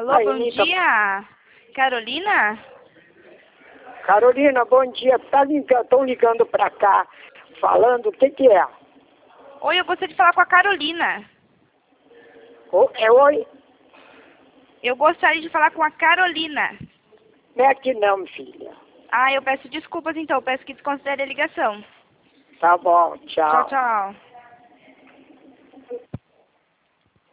Alô, Aí, bom Anitta. dia. Carolina? Carolina, bom dia. Estão ligando pra cá, falando, o que é? Oi, eu gostaria de falar com a Carolina. Oi? Eu gostaria de falar com a Carolina. Não é aqui não, filha. Ah, eu peço desculpas então, eu peço que desconsidere a ligação. Tá bom, Tchau, tchau.